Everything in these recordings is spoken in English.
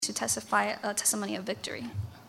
to testify a testimony of victory.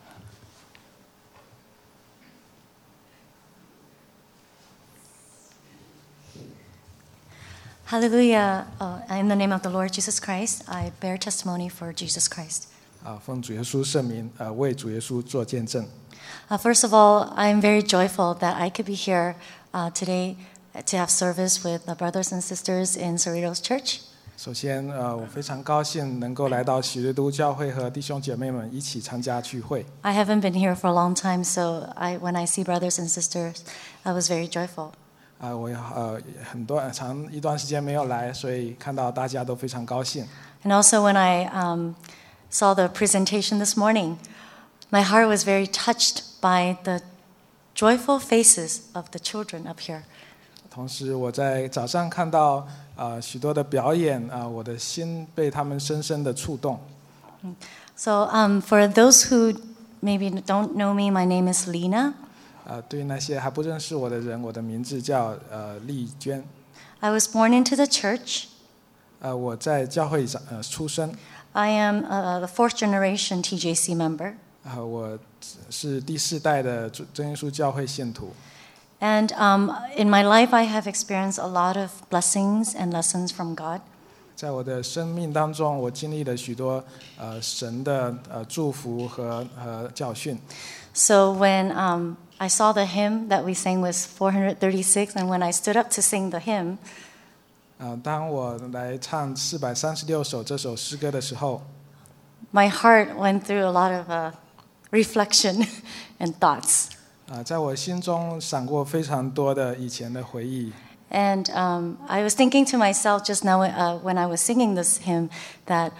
Hallelujah. In the name of the Lord Jesus Christ, I bear testimony for Jesus Christ. 奉主耶稣圣名，为主耶稣做见证。 First of all, I'm very joyful that I could be here today to have service with the brothers and sisters in Cerritos Church. 首先，我非常高兴能够来到喜乐都教会和弟兄姐妹们一起参加聚会。 I haven't been here for a long time, so when I see brothers and sisters, I was very joyful. 我长一段时间没有来，所以看到大家都非常高兴。 And also when I saw the presentation this morning, my heart was very touched by the joyful faces of the children up here. 同时，我在早上看到许多的表演，我的心被他们深深的触动。 So for those who maybe don't know me, my name is Lena. 对于那些还不认识我的人，我的名字叫丽娟。 I was born into the church. 我在教会出生。 I am the fourth generation TJC member. 我是第4代的真耶稣教会信徒。 And in my life, I have experienced a lot of blessings and lessons from God. 在我的生命当中，我经历了许多神的祝福和教训。 So when I saw the hymn that we sang was 436, and when I stood up to sing the hymn, 当我来唱436首这首诗歌的时候 my heart went through a lot of reflection and thoughts. 在我心中闪过非常多的以前的回忆。 And I was thinking to myself just now when I was singing this hymn that,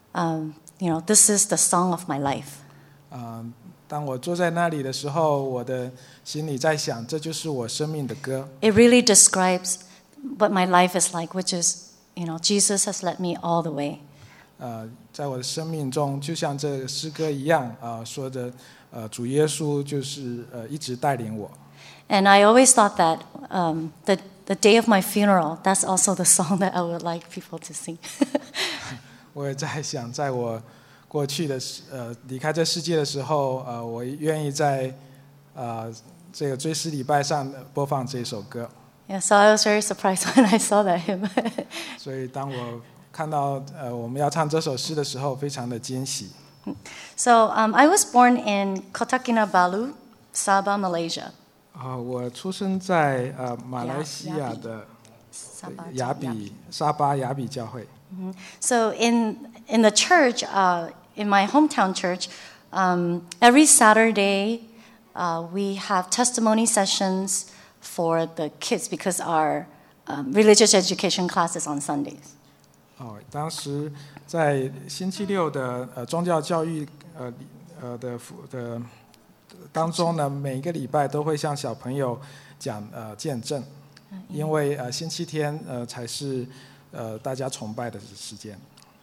this is the song of my life. 当我坐在那里的时候，我的心里在想，这就是我生命的歌。 It really describes what my life is like, which is, Jesus has led me all the way. 在我的生命中，就像这个诗歌一样，说着，主耶稣就是一直带领我。 And I always thought that the day of my funeral, that's also the song that I would like people to sing. 我也在想，在我过去的离开这世界的时候，我愿意在这个追思礼拜上播放这首歌。 Yeah, so I was very surprised when I saw that hymn. 所以当我看到我们要唱这首诗的时候，非常的惊喜。 So I was born in Kota Kinabalu, Sabah, Malaysia. 我出生在马来西亚的沙巴雅比教会。 So in the church, in my hometown church, every Saturday we have testimony sessions for the kids because our religious education class is on Sundays. 当时在星期六的宗教教育的当中呢，每一个礼拜都会向小朋友讲见证，因为星期天才是大家崇拜的时间。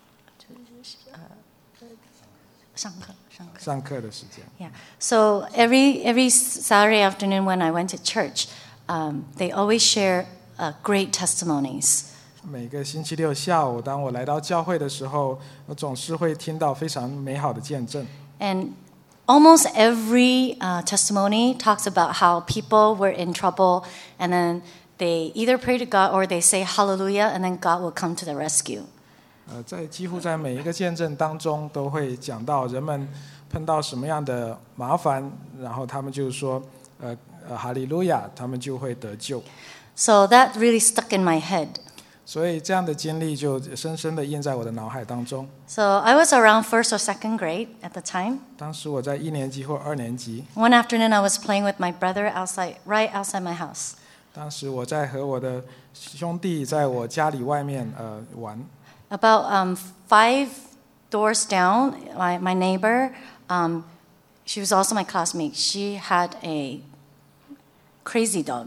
上课的时间。 Yeah. So every Saturday afternoon when I went to church, they always share great testimonies. 每个星期六下午，当我来到教会的时候，我总是会听到非常美好的见证。 And almost every testimony talks about how people were in trouble, and then they either pray to God or they say hallelujah, and then God will come to the rescue. 几乎在每一个见证当中，都会讲到人们碰到什么样的麻烦，然后他们就说哈利路亚，他们就会得救。 So that really stuck in my head. 所以这样的经历就深深的印在我的脑海当中。 So I was around 1st or 2nd grade at the time. 当时我在1年级或2年级。 One afternoon I was playing with my brother right outside my house. 当时我在和我的兄弟在我家里外面玩。 About 5 doors down, my neighbor, she was also my classmate. She had a crazy dog.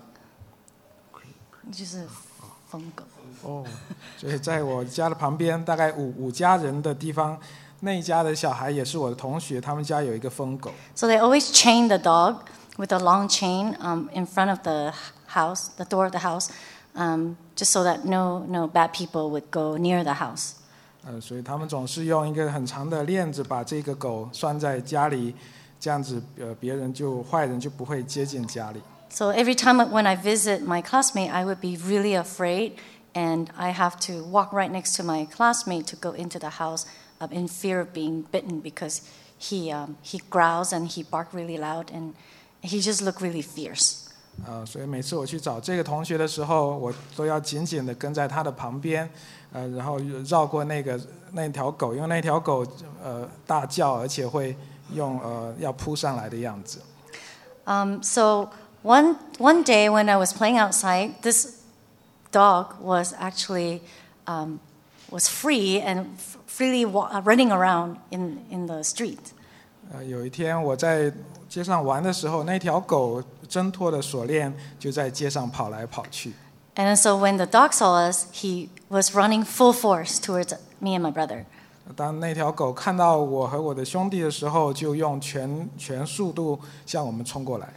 就是疯狗。 所以在我家的旁边，大概五家人的地方，那一家的小孩也是我的同学，他们家有一个疯狗。 So they always chain the dog with a long chain in front of the house, the door of the house, just so that no bad people would go near the house. 所以他们总是用一个很长的链子把这个狗拴在家里，这样子坏人就不会接近家里。 So every time when I visit my classmate, I would be really afraid, and I have to walk right next to my classmate to go into the house in fear of being bitten because he growls and he barks really loud and he just looks really fierce. 所以每次我去找这个同学的时候，我都要紧紧地跟在他的旁边，然后绕过那条狗，因为那条狗大叫，而且会用要扑上来的样子。 So one day when I was playing outside, this dog was actually was free and freely running around in the street. 有一天我在街上玩的时候，那条狗挣脱了锁链，就在街上跑来跑去。 And so when the dog saw us, he was running full force towards me and my brother. 当那条狗看到我和我的兄弟的时候，就用全速度向我们冲过来。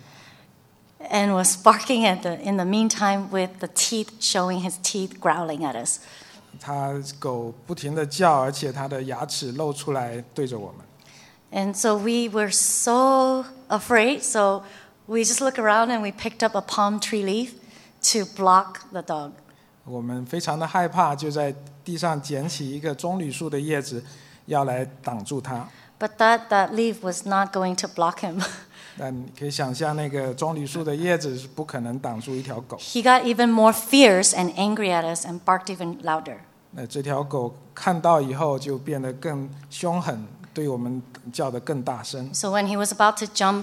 And was barking in the meantime with the teeth showing his teeth growling at us. 狗不停地叫，而且它的牙齿露出来对着我们。 And so we were so afraid, so we just looked around and we picked up a palm tree leaf to block the dog. 我们非常的害怕，就在地上捡起一个棕榈树的叶子，要来挡住它。 But that leaf was not going to block him. 但你可以想象，那个棕榈树的叶子是不可能挡住一条狗。 He got even more fierce and angry at us and barked even louder. 那这条狗看到以后就变得更凶狠，对我们叫得更大声。 So when he was about to jump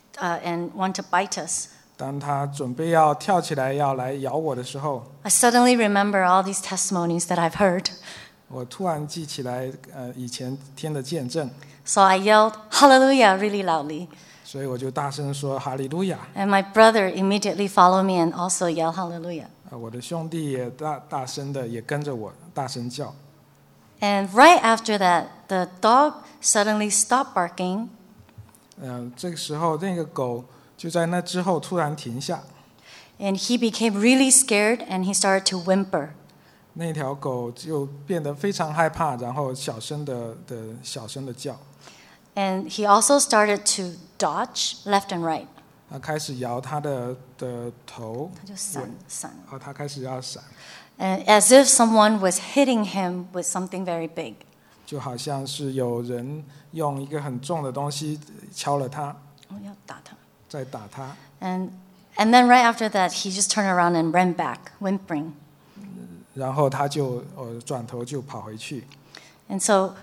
and want to bite us, 当他准备要跳起来要来咬我的时候， I suddenly remember all these testimonies that I've heard. 我突然记起来以前听的见证， So I yelled, "Hallelujah!" really loudly. 所以我就大声说哈利路亚。 And my brother immediately followed me and also yelled Hallelujah. 我的兄弟也大声的也跟着我大声叫。 And right after that, the dog suddenly stopped barking. 这个时候那个狗就在那之后突然停下。 And he became really scared and he started to whimper. 那条狗就变得非常害怕，然后小声的叫。 And he also started to dodge left and right. 他开始摇他的头， 他就闪。 他开始要闪， And as if someone was hitting him with something very big. 就好像是有人用一个很重的东西敲了他，在打他。 And then right after that, he just turned around and ran back, whimpering. 然后他就转头就跑回去。 And so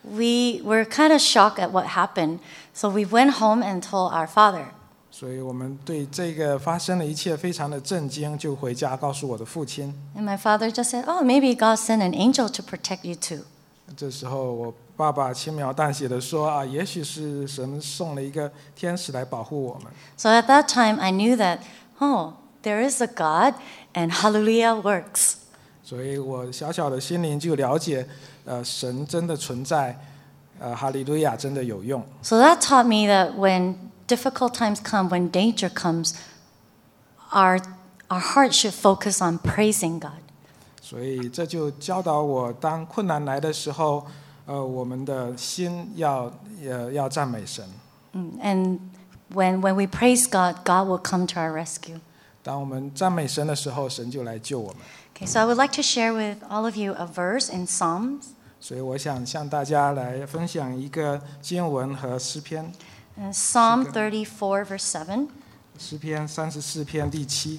we were kind of shocked at what happened. So we went home and told our father. 所以我们对这个发生的一切非常的震惊，就回家告诉我的父亲。 And my father just said, "Oh, maybe God sent an angel to protect you too." 这时候我爸爸轻描淡写的说也许是神送了一个天使来保护我们。 So at that time, I knew that, there is a God, and Hallelujah works. 所以我小小的心灵就了解，神真的存在，哈利路亚真的有用。 So that taught me that when difficult times come, when danger comes, our heart should focus on praising God. 所以这就教导我，当困难来的时候，我们的心要赞美神。 And when we praise God, God will come to our rescue. 当我们赞美神的时候，神就来救我们。 Okay, so I would like to share with all of you a verse in Psalms. 所以我想向大家来分享一个经文和诗篇。 Psalm 34, verse 7. 诗篇34篇第7。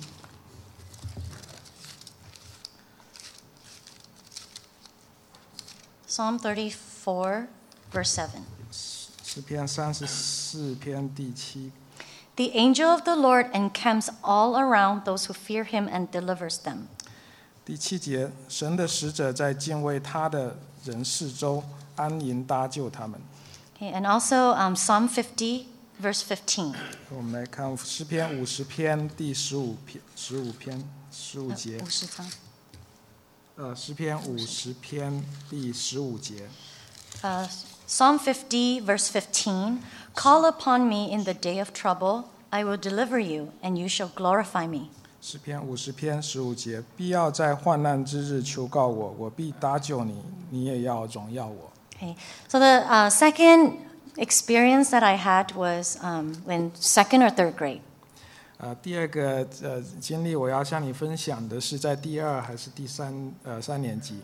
Psalm 34, verse 7. 诗篇34篇第7。 The angel of the Lord encamps all around those who fear him and delivers them. 第7节，神的使者在敬畏他的人四周安营搭救他们。 Okay, and also Psalm 50, verse 15. 我们来看诗篇50篇第15节。 50章。 诗篇50篇第15节。 Psalm 50, verse 15. Call upon me in the day of trouble. I will deliver you, and you shall glorify me. 诗篇50篇15节，必要在患难之日求告我，我必搭救你，你也要荣耀我。 Okay. So the second experience that I had was in second or third grade. 第二个经历，我要向你分享的是在第2还是第3年级。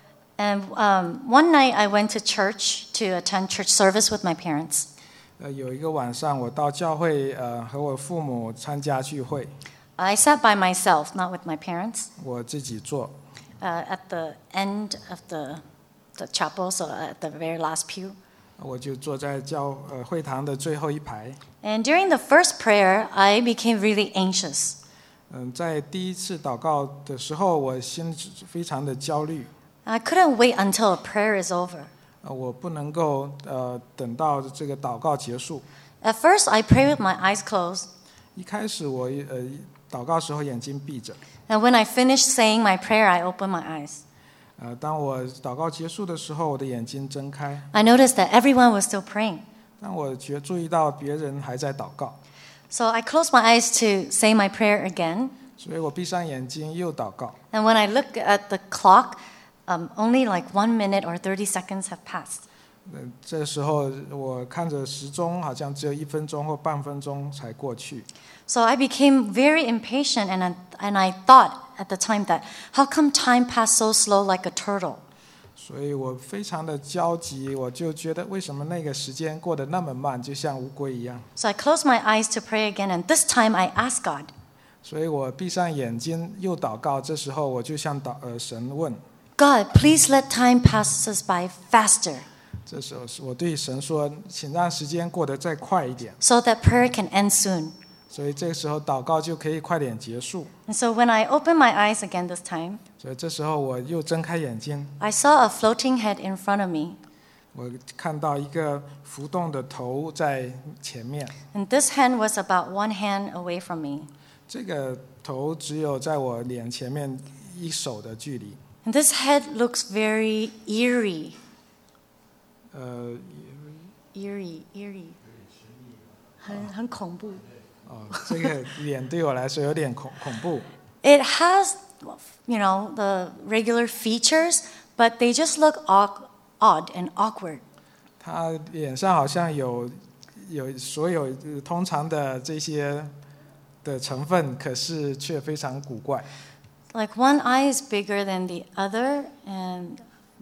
And one night I went to church to attend church service with my parents. 有一个晚上，我到教会和我父母参加聚会。 I sat by myself, not with my parents. 我自己坐。 At the end of the chapel, so at the very last pew. 我就坐在会堂的最后一排。 And during the first prayer, I became really anxious. 在第一次祷告的时候，我心非常的焦虑。 I couldn't wait until a prayer is over. 我不能够等到这个祷告结束。 At first, I prayed with my eyes closed. 一开始我祷告时候眼睛闭着。 And when I finished saying my prayer, I opened my eyes. 当我祷告结束的时候，我的眼睛睁开。 I noticed that everyone was still praying. 但我注意到别人还在祷告。 So I closed my eyes to say my prayer again. 所以我闭上眼睛又祷告。 And when I looked at the clock, only like 1 minute or 30 seconds have passed. 这时候我看着时钟，好像只有1分钟或半分钟才过去。 So I became very impatient, and I thought at the time that how come time passed so slow like a turtle? 所以我非常的焦急，我就觉得为什么那个时间过得那么慢，就像乌龟一样。 So I closed my eyes to pray again, and this time I asked God. 所以我闭上眼睛又祷告，这时候我就向神问 God, please let time pass us by faster. 这时候我对神说，请让时间过得再快一点。 So that prayer can end soon. 所以这个时候祷告就可以快点结束。 And so when I opened my eyes again this time, 所以这时候我又睁开眼睛， I saw a floating head in front of me. 我看到一个浮动的头在前面。 And this hand was about 1 hand away from me. 这个头只有在我脸前面1手的距离。 And this head looks very eerie. Eerie. 很恐怖。 这个脸对我来说有点恐怖。 It has, the regular features, but they just look odd and awkward. 他脸上好像有所有通常的这些的成分，可是却非常古怪。 Like one eye is bigger than the other, and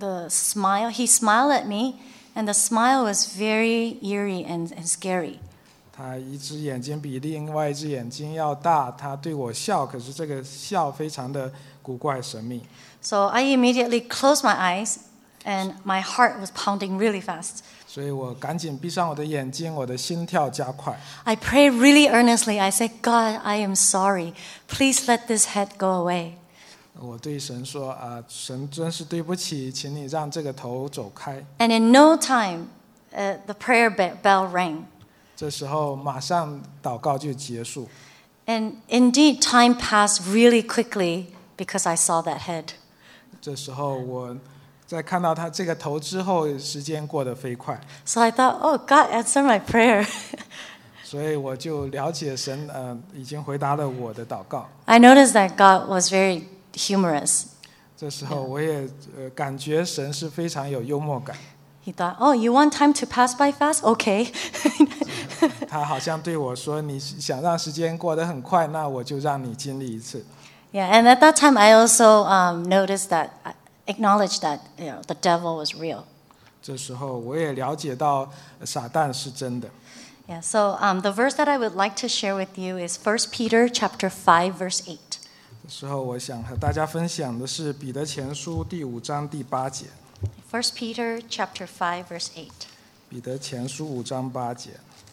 he smiled at me, and the smile was very eerie and scary. 他一只眼睛比另外一只眼睛要大，他对我笑，可是这个笑非常的古怪神秘。 So I immediately closed my eyes, and my heart was pounding really fast. 所以我赶紧闭上我的眼睛，我的心跳加快。 I prayed really earnestly. I said, God, I am sorry. Please let this head go away. 我对神说神真是对不起，请你让这个头走开。 And in no time, the prayer bell rang. 这时候马上祷告就结束。 And indeed, time passed really quickly because I saw that head. 这时候我在看到他这个头之后，时间过得飞快。 So I thought, oh, God answered my prayer. 所以我就了解神已经回答了我的祷告。 I noticed that God was very humorous. 这时候我也感觉神是非常有幽默感。 He thought, oh, you want time to pass by fast? Okay. 他好像对我说：“你想让时间过得很快，那我就让你经历一次。” Yeah, and at that time, I also acknowledged that the devil was real. 这时候我也了解到撒旦是真的。 Yeah, so the verse that I would like to share with you is 1 Peter chapter 5, verse 8. 这时候我想和大家分享的是彼得前书第5章第8节。 1 Peter chapter 5, verse 8. 彼得前书5章8节。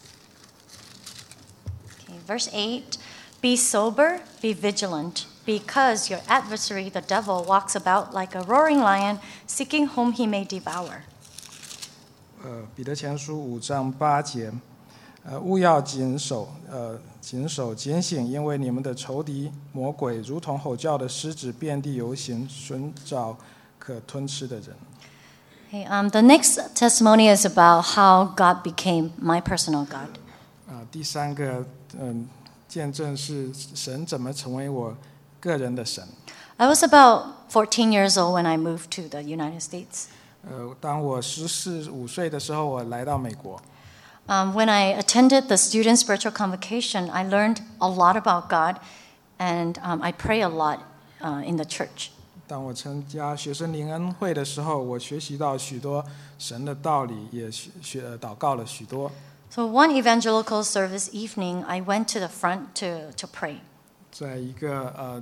Okay, verse 8. Be sober, be vigilant, because your adversary, the devil, walks about like a roaring lion, seeking whom he may devour. 彼得前书5章8节，务要谨守警醒，因为你们的仇敌魔鬼如同吼叫的狮子，遍地游行，寻找可吞吃的人。 Okay, the next testimony is about how God became my personal God. 第三个见证是神怎么成为我个人的神。 I was about 14 years old when I moved to the United States. 当我14、15岁的时候，我来到美国。 When I attended the student spiritual convocation, I learned a lot about God, and I pray a lot in the church. 当我参加学生灵恩会的时候，我学习到许多神的道理，也祷告了许多。 So one evangelical service evening, I went to the front to pray. 在一个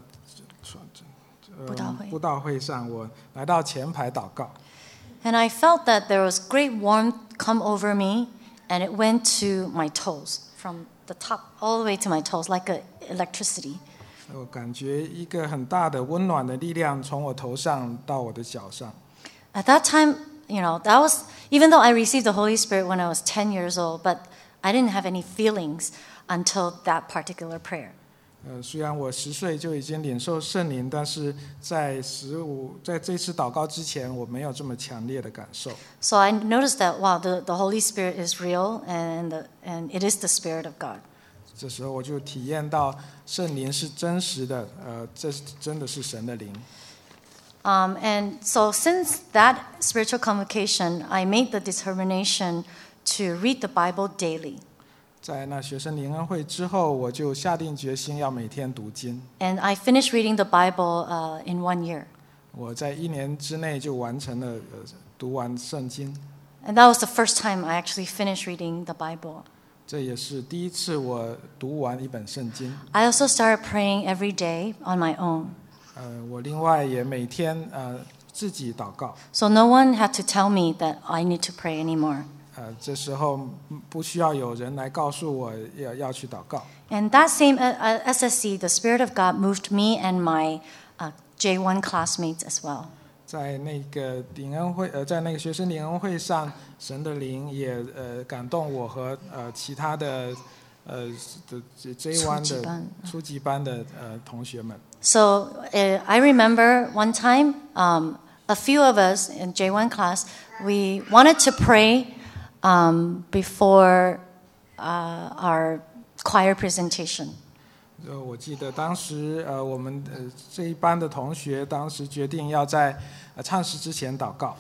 布道会。 布道会上，我来到前排祷告。 And I felt that there was great warmth come over me, and it went to my toes, from the top all the way to my toes, like electricity. 我感觉一个很大的温暖的力量从我头上到我的脚上。 At that time, that was, even though I received the Holy Spirit when I was 10 years old, but I didn't have any feelings until that particular prayer. 虽然我10岁就已经领受圣灵，但是在这次祷告之前，我没有这么强烈的感受。 So I noticed that, wow, the Holy Spirit is real, and it is the Spirit of God. 这时候我就体验到圣灵是真实的，这真的是神的灵。 And so since that spiritual convocation, I made the determination to read the Bible daily. 在那学生灵恩会之后，我就下定决心要每天读经。 And I finished reading the Bible in 1 year. 我在1年之内就完成了读完圣经。 And that was the first time I actually finished reading the Bible. 这也是第一次我读完一本圣经。 I also started praying every day on my own. 我另外也每天自己祷告。 So no one had to tell me that I need to pray anymore. 这时候不需要有人来告诉我要去祷告。 And that same SSC, the Spirit of God moved me and my J1 classmates as well. 在那个灵恩会，在那个学生灵恩会上，神的灵也感动我和其他的J1 的初级班的同学们。 So I remember one time, a few of us in J1 class, we wanted to pray before our choir presentation. 我记得当时我们这一班的同学当时决定要在唱诗之前祷告。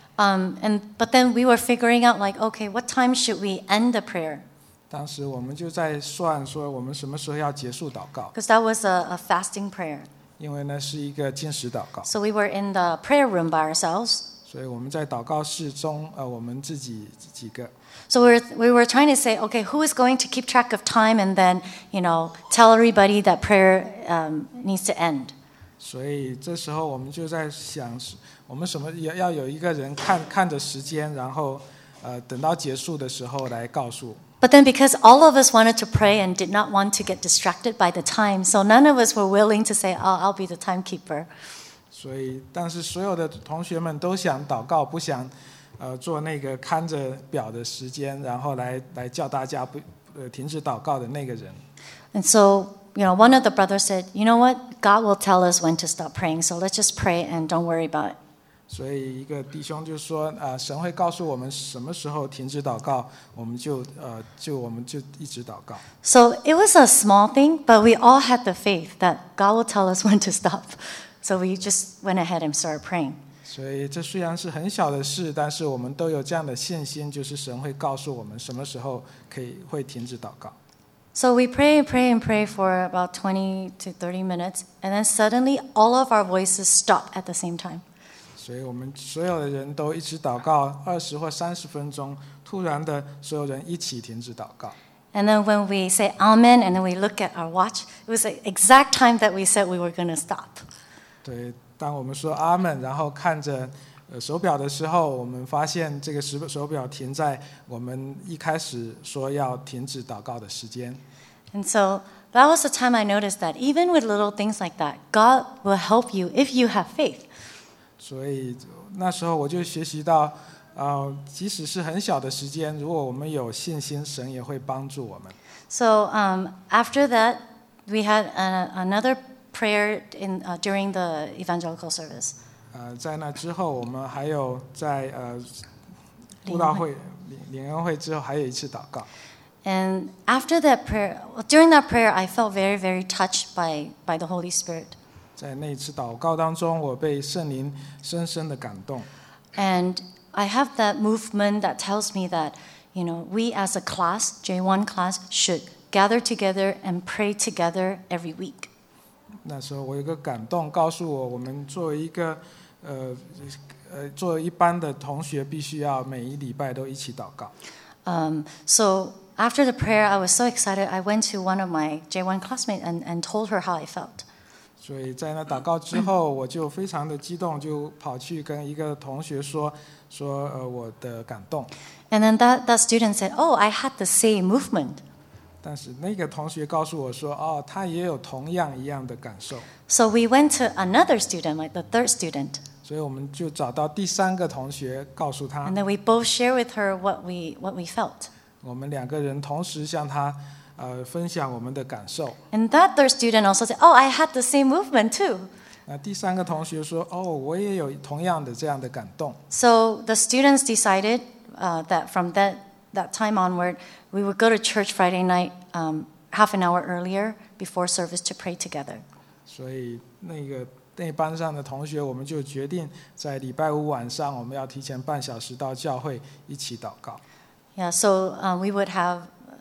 But then we were figuring out, like, okay, what time should we end the prayer? 当时我们就在算说我们什么时候要结束祷告。 Because that was a fasting prayer. 因为呢是一个禁食祷告。 So we were in the prayer room by ourselves. 所以我们在祷告室中，我们自己几个。 So we were trying to say, okay, who is going to keep track of time and then, tell everybody that prayer needs to end. 所以这时候我们就在想，我们什么要有一个人看着时间，然后等到结束的时候来告诉。 But then because all of us wanted to pray and did not want to get distracted by the time, so none of us were willing to say, oh, I'll be the timekeeper. 所以，但是所有的同学们都想祷告，不想做那个看着表的时间，然后来叫大家停止祷告的那个人。 And so, one of the brothers said, you know what? God will tell us when to stop praying, so let's just pray and don't worry about it. 所以一个弟兄就说，神会告诉我们什么时候停止祷告，我们就一直祷告。 So it was a small thing, but we all had the faith that God will tell us when to stop. So we just went ahead and started praying. 所以这虽然是很小的事，但是我们都有这样的信心，就是神会告诉我们什么时候会停止祷告。 So we pray and pray and pray for about 20 to 30 minutes, and then suddenly all of our voices stop at the same time. 所以我们所有的人都一直祷告20或30分钟，突然的所有人一起停止祷告。 And then when we say Amen, and then we look at our watch, it was the exact time that we said we were going to stop. 对，当我们说阿门，然后看着手表的时候，我们发现这个手表停在我们一开始说要停止祷告的时间。 And so that was the time I noticed that even with little things like that, God will help you if you have faith. 所以那时候我就学习到，即使是很小的时间，如果我们有信心，神也会帮助我们。 So after that, we had another prayer during the evangelical service. 在那之后，我们还有在布道会、灵恩会之后还有一次祷告。 And after that prayer, during that prayer, I felt very, very touched by the Holy Spirit. 在那次祷告当中，我被圣灵深深的感动。 And I have that movement that tells me that, we as a class, J1 class, should gather together and pray together every week. 那时候我有个感动，告诉我们作为一班的同学，必须要每一礼拜都一起祷告。 So after the prayer, I was so excited. I went to one of my J1 classmates and told her how I felt. 所以在那祷告之后，我就非常的激动，就跑去跟一个同学说我的感动。 And then that student said, "Oh, I had the same movement." 但是那个同学告诉我说，他也有同样一样的感受。 So we went to another student, like the third student. 所以我们就找到第三个同学，告诉他 And，then we both share with her what we felt. 我们两个人同时向他分享我们的感受。 And that third student also said, "Oh, I had the same movement too." 那第三个同学说，我也有同样的这样的感动。 So the students decided that from that time onward, we would go to church Friday night half an hour earlier before service to pray together. 所以那班上的同学，我们就决定在礼拜五晚上，我们要提前半小时到教会一起祷告。 Yeah, so we would have,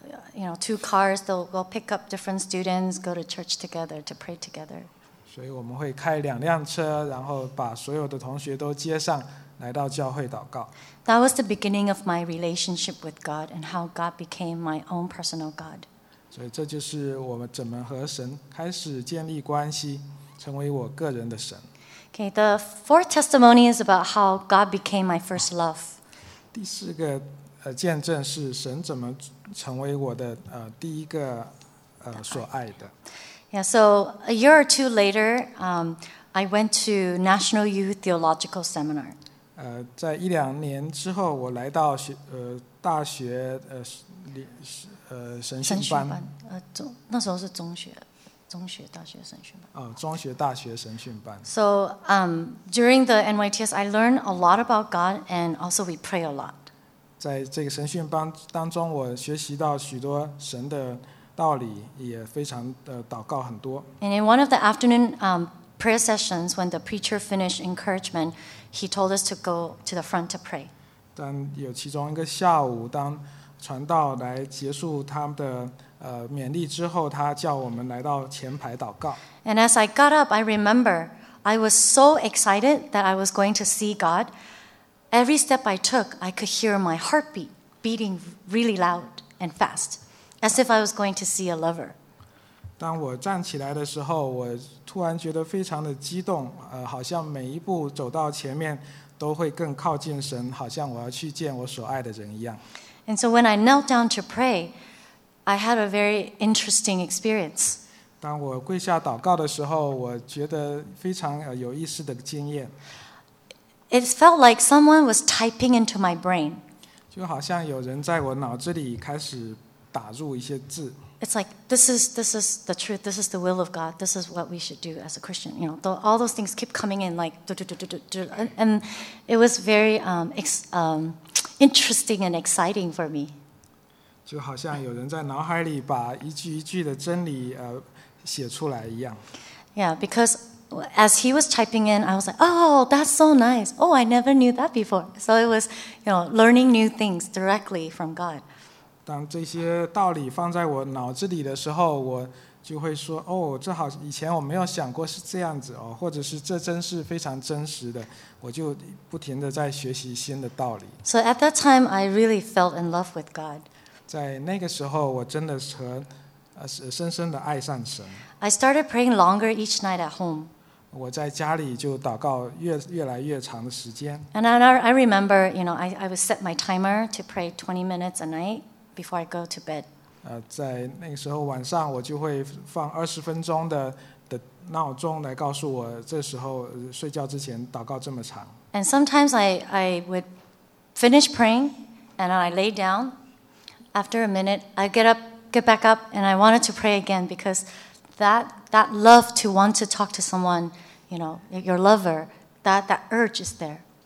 2 cars. They'll go pick up different students, go to church together to pray together. 所以我们会开2辆车，然后把所有的同学都接上来到教会祷告。 That was the beginning of my relationship with God and how God became my own personal God. 所以这就是我们怎么和神开始建立关系，成为我个人的神。 Okay, the fourth testimony is about how God became my first love. 第4个见证是神怎么成为我的第一个所爱的。 Yeah, so a year or two later, I went to National Youth Theological Seminar. 在1-2年之后，我来到大学神训班。 那时候是中学大学神训班。 中学大学神训班。 So during the NYTS, I learned a lot about God, and also we pray a lot. 在这个神训班当中，我学习到许多神的道理，也非常祷告很多。 And in one of the afternoon prayer sessions, when the preacher finished encouragement, he told us to go to the front to pray. 但有其中一个下午，当传道来结束他们的勉励之后，他叫我们来到前排祷告。 And as I got up, I remember I was so excited that I was going to see God. Every step I took, I could hear my heartbeat beating really loud and fast, as if I was going to see a lover. 当我站起来的时候，我突然觉得非常的激动，好像每一步走到前面都会更靠近神，好像我要去见我所爱的人一样。 And so when I knelt down to pray, I had a very interesting experience. 当我跪下祷告的时候，我觉得非常有意思的经验。 It felt like someone was typing into my brain. 就好像有人在我脑子里开始打入一些字。 It's like, this is the truth, this is the will of God, this is what we should do as a Christian. All those things keep coming in like, and it was very interesting and exciting for me. 就好像有人在脑海里把一句一句的真理写出来一样。 Yeah, because as he was typing in, I was like, oh, that's so nice. Oh, I never knew that before. So it was, learning new things directly from God. 当这些道理放在我脑子里的时候，我就会说：“这好，以前我没有想过是这样子哦，或者是这真是非常真实的。”我就不停地在学习新的道理。 So at that time, I really fell in love with God. 在那个时候，我真的深深地爱上神。 I started praying longer each night at home. 我在家里就祷告越来越长的时间。 And I remember, I would set my timer to pray 20 minutes a night before I go to bed. 在那个时候晚上，我就会放20分钟的闹钟来告诉我，这时候睡觉之前祷告这么长。 And sometimes I would finish praying, and I lay down. After a minute, I get back up, and I wanted to pray again because that love to want to talk to someone, your lover, that urge is there.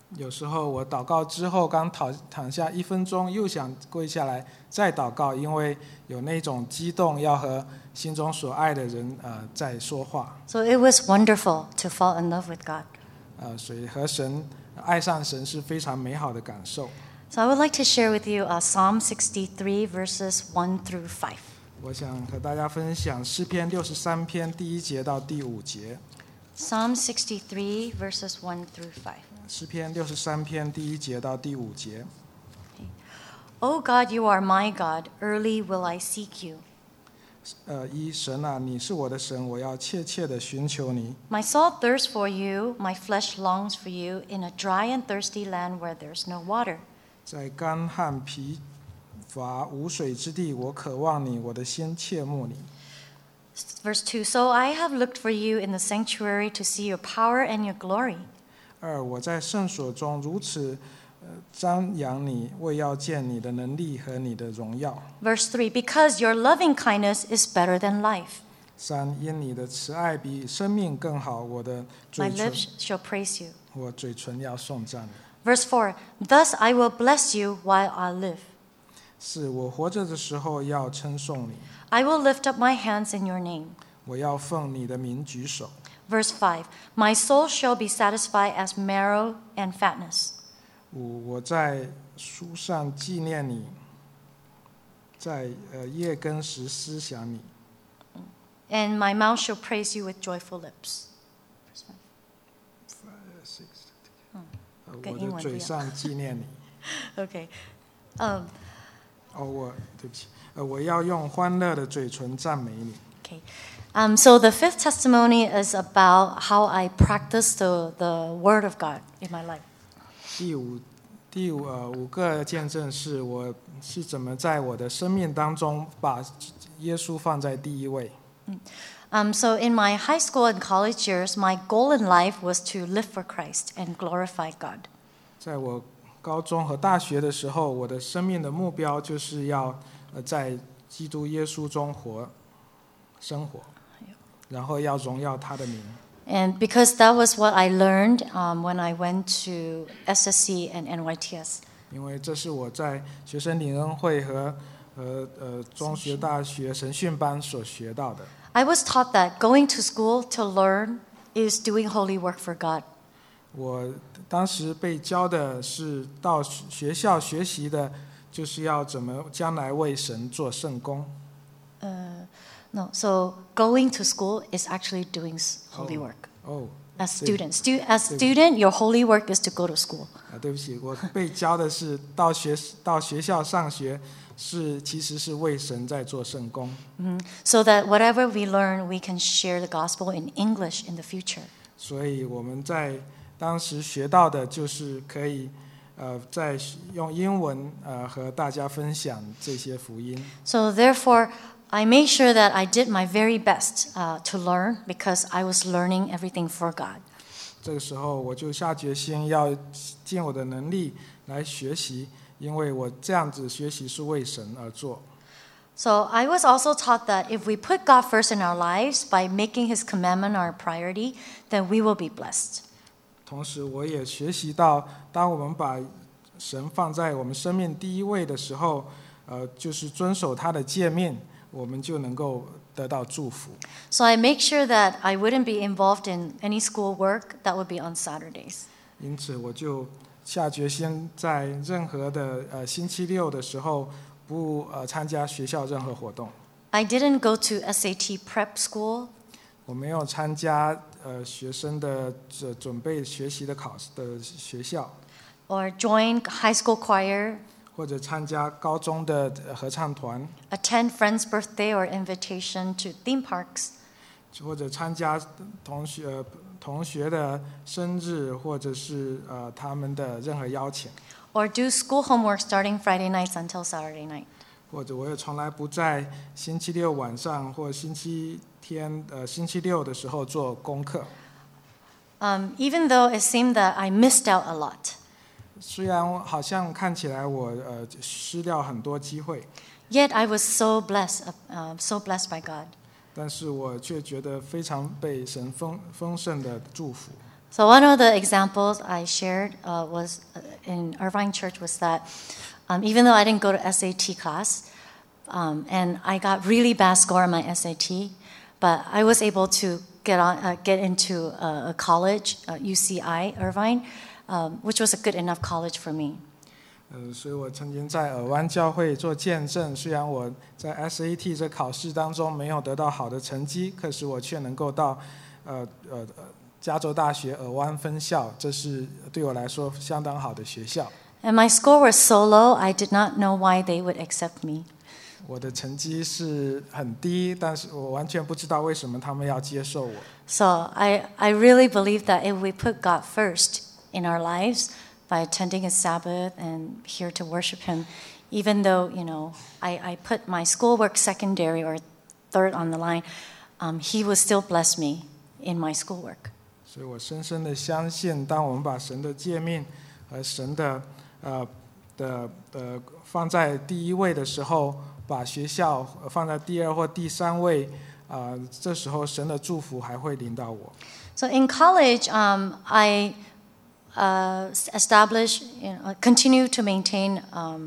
有时候我祷告之后刚躺下1分钟，又想跪下来再祷告，因为有那种激动，要和心中所爱的人在说话。 So it was wonderful to fall in love with God. 所以和神爱上神是非常美好的感受。 So I would like to share with you Psalm 63 verses 1 through 5. 我想和大家分享诗篇63篇第1节到第5节。 Psalm 63 verses 1 through 5. 诗篇63篇第1节到第5节。 O God, you are my God. Early will I seek you. 神啊，你是我的神，我要切切的寻求你。 My soul thirsts for you. My flesh longs for you in a dry and thirsty land where there's no water. 在干旱疲乏无水之地，我渴望你，我的心切慕你。 Verse 2. So I have looked for you in the sanctuary to see your power and your glory. 我在圣所中如此瞻仰你，为要见你的能力和你的荣耀。 Verse 3. Because your loving kindness is better than life. 3. 因你的慈爱比生命更好，我的 My 嘴唇 lips shall praise you. 我嘴唇要颂赞你。 Verse 4. Thus I will bless you while I live. 4. 我活着的时候要称颂你， I will lift up my hands in your name. 我要奉你的名举手。 Verse 5. My soul shall be satisfied as marrow and fatness. 5. 我在书上纪念你，在夜更时思想你。 And my mouth shall praise you with joyful lips. 跟英文不一样。 我的嘴上纪念你。 Okay. 对不起，我要用欢乐的嘴唇赞美你。 Okay. So the fifth testimony is about how I practice the Word of God in my life. 第五个见证是我是怎么在我的生命当中把耶稣放在第一位。 So in my high school and college years, my goal in life was to live for Christ and glorify God. 在我高中和大学的时候，我的生命的目标就是要在基督耶稣中生活，然后要荣耀他的名。 And because that was what I learned when I went to SSC and NYTS. 因为这是我在学生领恩会和中学、大学神训班所学到的。 I was taught that going to school to learn is doing holy work for God. 我当时被教的是到学校学习的，就是要怎么将来为神做圣工。 No, so going to school is actually doing holy work. As student, your holy work is to go to school. 对不起，我被教的是到学校上学，其实是为神在做圣工。 So that whatever we learn, we can share the gospel in English in the future. 所以我们在当时学到的就是可以在用英文和大家分享这些福音。 So therefore, I made sure that I did my very best to learn because I was learning everything for God. 这个时候我就下决心要尽我的能力来学习，因为我这样子学习是为神而做。 So I was also taught that if we put God first in our lives by making His commandment our priority, then we will be blessed. 同时，我也学习到，当我们把神放在我们生命第一位的时候，就是遵守他的诫命，我们就能够得到祝福。 So I make sure that I wouldn't be involved in any school work that would be on Saturdays. 因此，我就下决心在任何的星期六的时候，不参加学校任何活动。 I didn't go to SAT prep school. 我没有参加学生的准备学习的考试的学校。 Or join high school choir. 或者参加高中的合唱团。 Attend friends' birthday or invitation to theme parks. 或者参加同学的生日，或者是他们的任何邀请。 Or do school homework starting Friday nights until Saturday night. 或者我也从来不在星期六晚上或星期六的时候做功课。 Even though it seemed that I missed out a lot. 虽然好像看起来我失掉很多机会。 Yet I was so blessed by God. 但是我却觉得非常被神丰盛的祝福。 So one of the examples I shared was in Irvine Church was that even though I didn't go to SAT class, and I got really bad score on my SAT, but I was able to get into a college, UCI Irvine, which was a good enough college for me. 所以我曾经在尔湾教会做见证，虽然我在 SAT 这考试当中没有得到好的成绩，可是我却能够到加州大学尔湾分校，这是对我来说相当好的学校。 And my score was so low, I did not know why they would accept me. 我的成绩是很低，但是我完全不知道为什么他们要接受我。 So I really believe that if we put God first in our lives by attending His Sabbath and here to worship Him, even though I put my schoolwork secondary or third on the line, He will still bless me in my schoolwork. 所以我深深的相信，当我们把神的诫命和神的放在第一位的时候，把学校放在第二或第三位，这时候神的祝福还会临到我。 So in college, I continue to maintain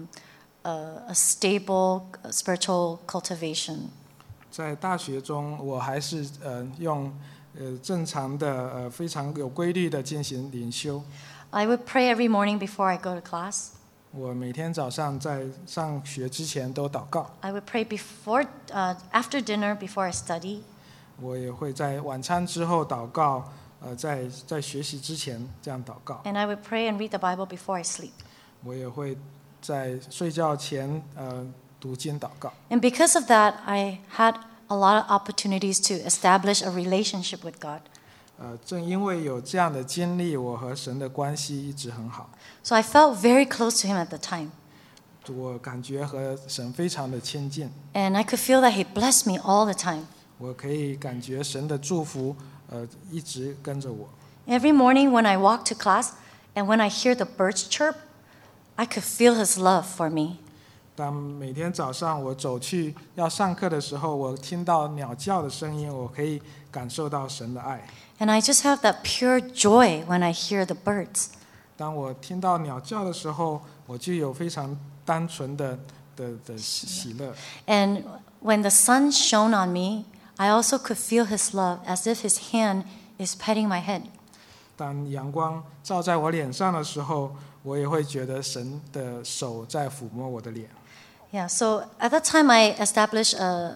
a stable spiritual cultivation. 在大学中，我还是用正常的非常有规律的进行灵修。 I would pray every morning before I go to class. 我每天早上在上学之前都祷告。 I would pray after dinner before I study. 我也会在晚餐之后祷告，在学习之前这样祷告。 And I would pray and read the Bible before I sleep. 我也会在睡觉前读经祷告。 And because of that, I had a lot of opportunities to establish a relationship with God. 正因为有这样的经历，我和神的关系一直很好。 So I felt very close to Him at the time. 我感觉和神非常的亲近。 And I could feel that He blessed me all the time. 我可以感觉神的祝福，一直跟着我。 Every morning when I walk to class and when I hear the birds chirp, I could feel His love for me. 当每天早上我走去要上课的时候，我听到鸟叫的声音，我可以感受到神的爱。 And I just have that pure joy when I hear the birds. 当我听到鸟叫的时候，我就有非常单纯的喜乐。 And when the sun shone on me, I also could feel His love as if His hand is petting my head. 当阳光照在我脸上的时候，我也会觉得神的手在抚摸我的脸。 Yeah, so at that time I established a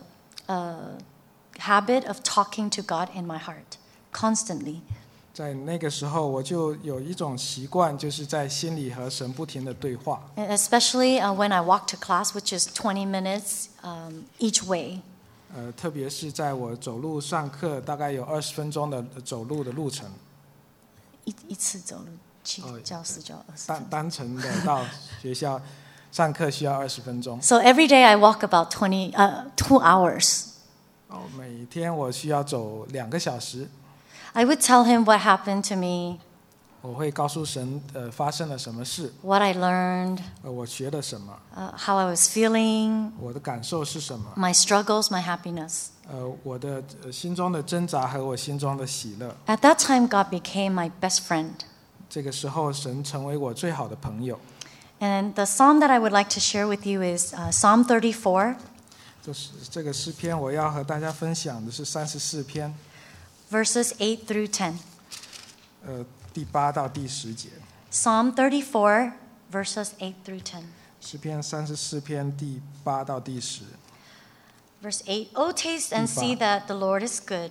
habit of talking to God in my heart constantly. 在那个时候，我就有一种习惯，就是在心里和神不停的对话。 Especially when I walk to class, which is 20 minutes each way. 特别是在我走路上课，大概有20分钟的走路的路程。 一次走路去教室就要20分钟。 单程的到学校上课需要20分钟。 So every day I walk about 2 hours. 每天我需要走2个小时。 I would tell Him what happened to me. 我会告诉神发生了什么事。 What I learned. 我学了什么。 How I was feeling. 我的感受是什么。 My struggles, my happiness. 我的心中的挣扎和我心中的喜乐。 At that time, God became my best friend. 这个时候，神成为我最好的朋友。 And the psalm that I would like to share with you is Psalm 34. 这个诗篇我要和大家分享的是34篇。 Verses 8 through 10. 第8到第10节。 Psalm 34, verses 8 through 10. 诗篇34篇第8到第10。 Verse 8, Oh, taste and see that the Lord is good.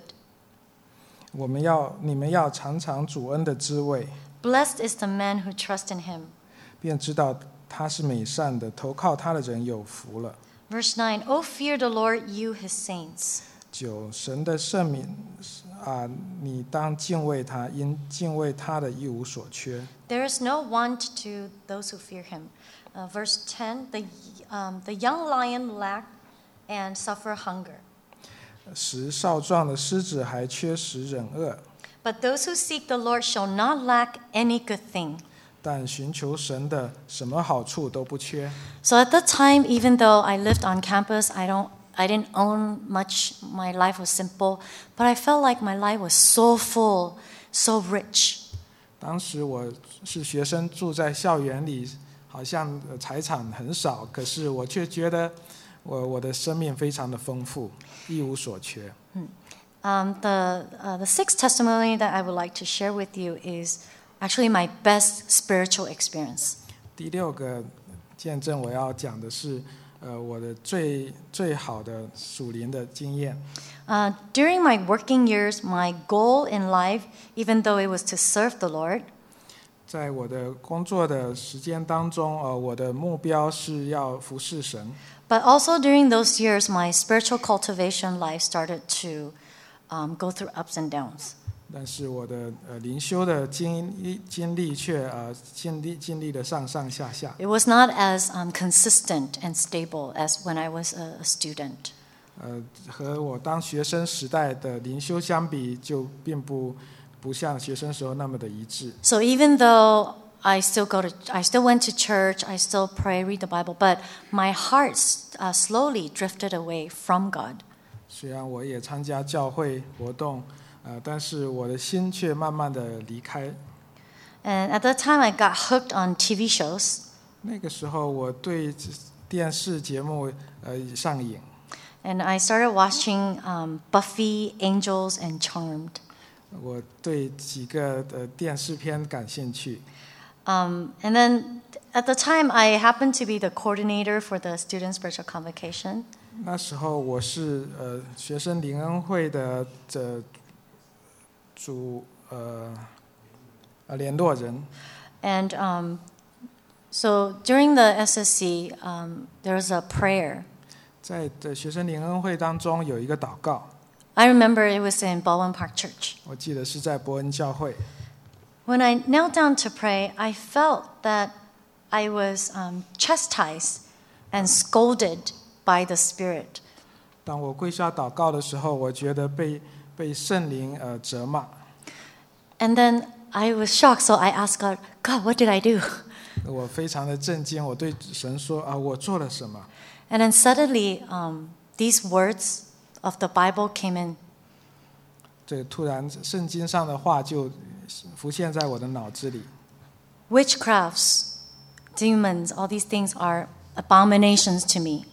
你们要尝尝主恩的滋味。 Blessed is the man who trusts in Him. 便知道他是美善的，投靠他的人有福了。 Verse 9, Oh, fear the Lord, you His saints. 9神的圣名你当敬畏他，因敬畏他的一无所缺。 There is no want to those who fear Him. Verse 10, the young lion lack and suffer hunger. 使少壮的狮子还缺食忍饿。 But those who seek the Lord shall not lack any good thing. 但寻求神的，什么好处都不缺。 So at that time, even though I lived on campus, I didn't own much. My life was simple, but I felt like my life was so full, so rich. 当时我是学生，住在校园里，好像财产很少，可是我却觉得我的生命非常的丰富，一无所缺。 The sixth testimony that I would like to share with you is actually my best spiritual experience. 第6个见证我要讲的是，我的最好的属灵的经验。 During my working years, my goal in life, even though it was to serve the Lord, 在我的工作的时间当中，我的目标是要服侍神。 but also during those years, my spiritual cultivation life started to go through ups and downs. 但是我的灵修的经历却经历的上上下下。 It was not as consistent and stable as when I was a student. 和我当学生时代的灵修相比，就并不像学生时候那么的一致。 So even though I still went to church, I still pray, read the Bible, but my heart slowly drifted away from God. 虽然我也参加教会活动，但是我的心却慢慢的离开。 And at that time, I got hooked on TV shows. 那个时候，我对电视节目上瘾。 And I started watching Buffy, Angels, and Charmed. 我对几个电视片感兴趣。 And then at the time, I happened to be the coordinator for the student spiritual convocation. 那时候我是学生灵恩会的联络人。 And so during the SSC, there was a prayer. 在学生灵恩会当中有一个祷告， I remember it was in Baldwin Park Church. 我记得是在伯恩教会。 When I knelt down to pray, I felt that I was chastised and scolded by the Spirit. 当我跪下祷告的时候，我觉得被圣灵责骂。 And then I was shocked, so I asked God, God, what did I do? 我非常的震惊，我对神说我做了什么？ And then suddenly, these words of the Bible came in. 这突然圣经上的话就浮现在我的脑子里。 Witchcrafts, demons, all these things are abominations to me.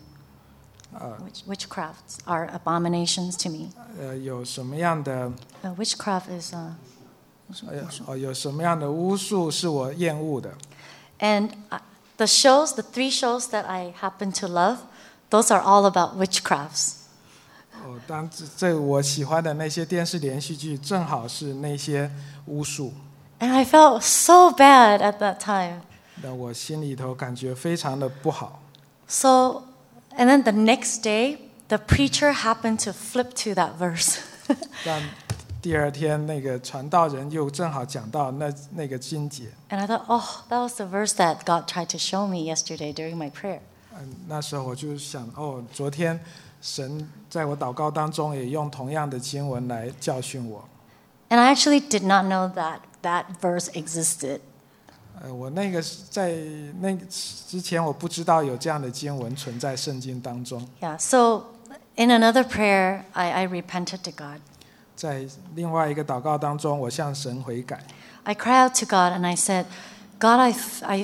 Witchcrafts are abominations to me. 有什么样的 Witchcraft is... 有什么样的巫术是我厌恶的？ And the three shows that I happen to love, those are all about witchcrafts. 当这我喜欢的那些电视连续剧，正好是那些巫术。 And I felt so bad at that time. 那我心里头感觉非常的不好。 So, and then the next day, the preacher happened to flip to that verse. 但第二天，那个传道人又正好讲到那个经节。 And I thought, oh, that was the verse that God tried to show me yesterday during my prayer. 那时候我就想，昨天神在我祷告当中也用同样的经文来教训我。 And I actually did not know that verse existed. 我在那之前我不知道有这样的经文存在圣经当中。 Yeah, so in another prayer, I repented to God. 在另外一个祷告当中，我向神悔改。 I cried out to God and I said, God, I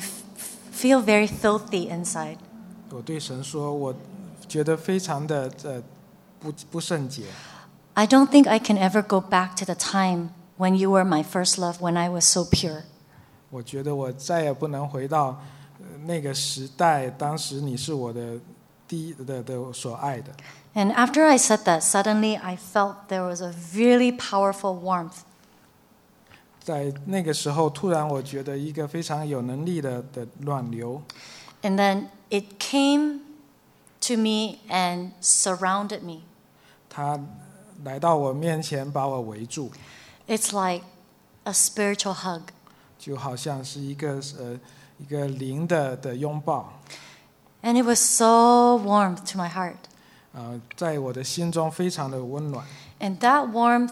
feel very filthy inside. 我对神说，我觉得非常的不圣洁。 I don't think I can ever go back to the time when you were my first love, when I was so pure. 我觉得我再也不能回到那个时代，当时你是我的第一的所爱的。 And after I said that, suddenly I felt there was a really powerful warmth. 在那个时候，突然我觉得一个非常有能力的暖流， And then it came to me and surrounded me. 它来到我面前，把我围住， It's like a spiritual hug. 就好像是一个灵的拥抱。 And it was so warm to my heart. 在我的心中非常的温暖。 And that warmth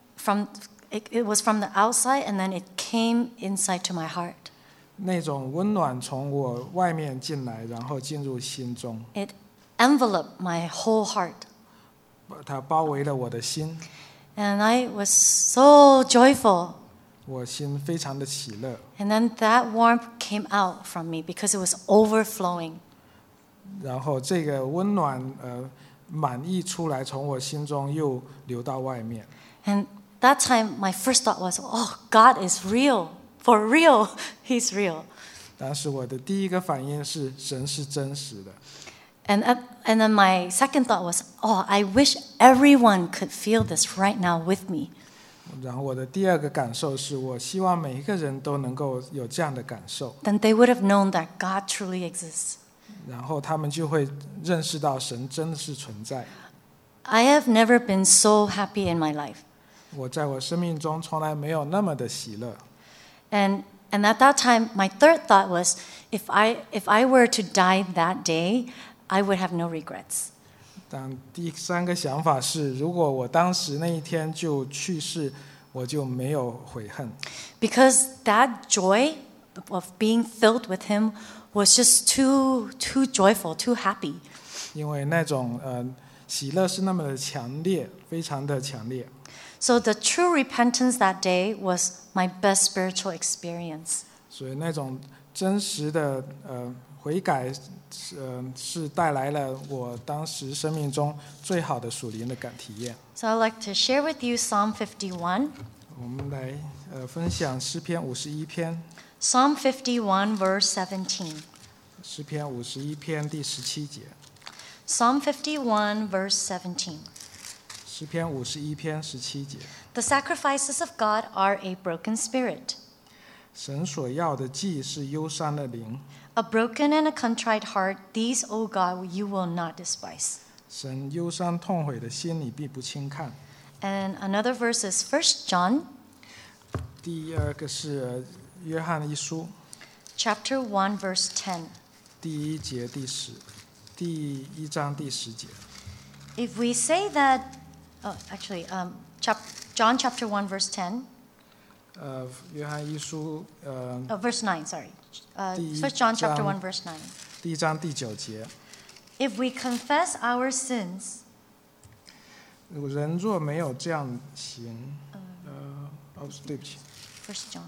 it was from the outside and then it came inside to my heart. 那种温暖从我外面进来，然后进入心中， It enveloped my whole heart. 它包围了我的心。 And I was so joyful. 我心非常的喜乐。 And then that warmth came out from me because it was overflowing. 然后这个温暖满溢出来，从我心中又流到外面。 And that time, my first thought was, oh, God is real. For real, He's real. 当时我的第一个反应是神是真实的。 And then my second thought was, oh, I wish everyone could feel this right now with me. 然后我的第二个感受是，我希望每一个人都能够有这样的感受， Then they would have known that God truly exists. 然后他们就会认识到神真的是存在。 I have never been so happy in my life. 我在我生命中从来没有那么的喜乐。 And at that time, my third thought was, if I were to die that day, I would have no regrets. 但第三个想法是，如果我当时那一天就去世，我就没有悔恨， Because that joy of being filled with Him was just too joyful, too happy. 因为那种喜乐是那么的强烈，非常的强烈。 So the true repentance that day was my best spiritual experience. 所以那种真实的悔改，是带来了我当时生命中最好的属灵的体验。 So I'd like to share with you Psalm 51. 我们来分享诗篇51篇， Psalm 51, verse 17. 诗篇51篇第17节， Psalm 51, verse 17. 诗篇51篇17节。 The sacrifices of God are a broken spirit. 神所要的祭是忧伤的灵， A broken and a contrite heart, these, O God, you will not despise. 神忧伤痛悔的心你必不轻看。 And another verse is 1 John 第二个是约翰一书 chapter 1, verse 10. 第一章第10节。 If we say that, John chapter 1, verse 10, 约翰一书 verse 9, sorry. 第一 1 John chapter 章 1, verse 9. 第1章第9节。 If we confess our sins, 人若没有这样行，对不起， 1 John.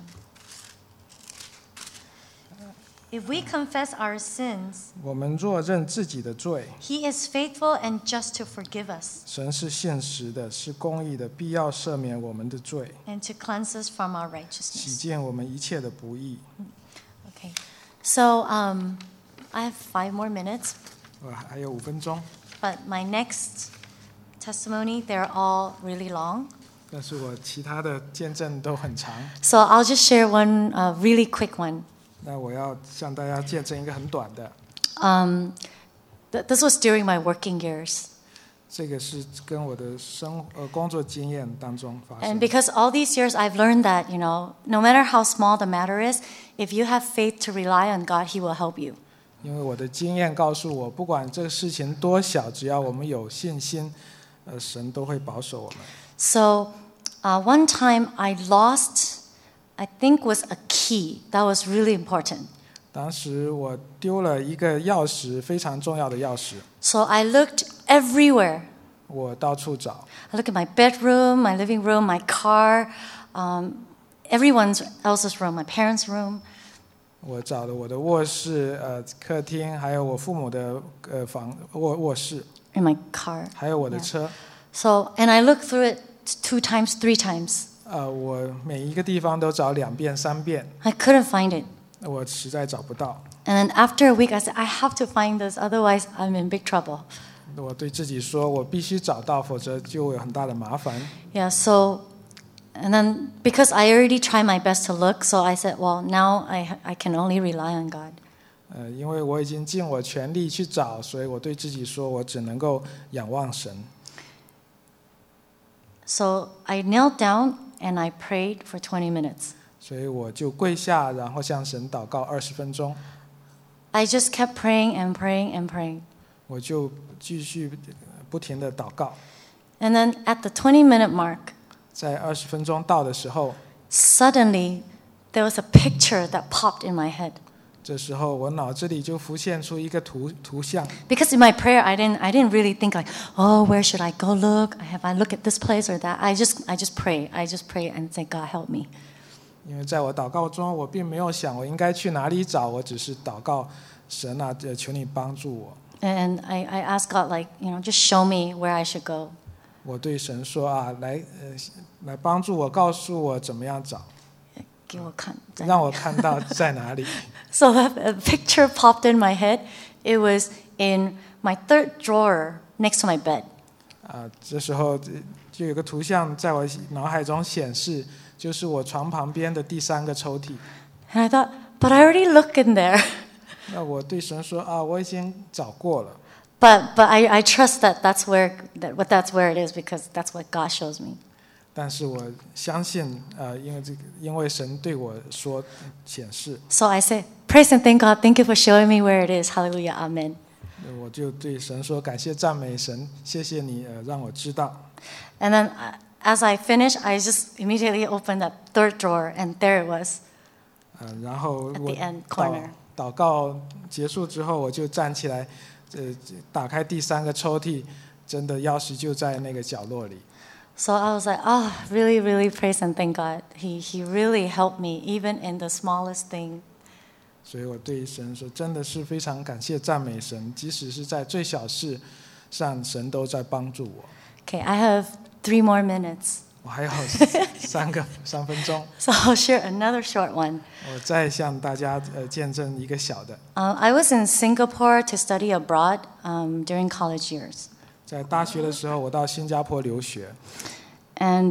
If we confess our sins, 我们若认自己的罪， He is faithful and just to forgive us 神是现实的，是公义的，必要赦免我们的罪， and to cleanse us from our 洗 righteousness. 净我们一切的不义。 Okay. So I have 5 more minutes, 还有5分钟， but my next testimony, they're all really long. 但是我其他的见证都很长， So I'll just share one really quick one. 那我要向大家见证一个很短的， This was during my working years. 这个是跟我的工作经验当中发 And 生。 because all these years I've learned that, no matter how small the matter is, if you have faith to rely on God, He will help you. 因为我的经验告诉我，不管这个事情多小，只要我们有信心，神都会保守我们。 So one time I lost, I think was a key. That was really important. 当时我丢了一个钥匙，非常重要的钥匙， So I looked everywhere. 我到处找， I looked at my bedroom, my living room, my car, everyone else's room, my parents' room. 我找了我的卧室、客厅，还有我父母的卧室， In my car. 还有我的 Yeah. 车。 So, and I looked through it 2 times, 3 times. 我每一个地方都找2遍、3遍， I couldn't find it. 我实在找不到。 And then after a week, I said, I have to find this, otherwise I'm in big trouble. 我对自己说，我必须找到，否则就有很大的麻烦。 Yeah, so, and then because I already tried my best to look, so I said, well, now I can only rely on God. 因为我已经尽我全力去找，所以我对自己说，我只能够仰望神。 So I knelt down and I prayed for 20 minutes. 所以我就跪下，然后向神祷告20分钟。 I just kept praying and praying and praying. 我就继续不停的祷告。 And then at the 20-minute mark, 在20分钟到的时候， suddenly there was a picture that popped in my head. 这时候我脑子里就浮现出一个图像。 Because in my prayer, I didn't really think like, oh, where should I go look? Have I look at this place or that? I just pray. I just pray and say, God, help me. 因为在我祷告中，我并没有想我应该去哪里找，我只是祷告神啊，求你帮助我。 And I asked God, like, just show me where I should go. 我对神说啊，来帮助我，告诉我怎么样找， 给我看。 让我看到在哪里。 So a picture popped in my head. It was in my third drawer next to my bed. 这时候就有个图像在我脑海中显示，就是我床旁边的第3个抽屉。 And I thought, but I already looked in there. 那我对神说啊，我已经找过了。 But I trust that's where it is because that's what God shows me. 但是我相信，因为神对我说显示。 So I say, praise and thank God. Thank you for showing me where it is. Hallelujah, Amen. 我就对神说，感谢赞美神，谢谢你让我知道。 And then as I finished, I just immediately opened that third drawer, and there it was. 然后 At 我 the end corner. 祷告结束之后，我就站起来，打开第3个抽屉，真的钥匙就在那个角落里。 So I was like, oh, really, really praise and thank God. He really helped me, even in the smallest thing. 所以我对神说，真的是非常感谢赞美神，即使是在最小事上，神都在帮助我。 Okay, I have 3 more minutes. 我还有3分钟。 So I'll share another short one. 我再向大家见证一个小的。 I was in Singapore to study abroad during college years. 在大学的时候，我到新加坡留学。 And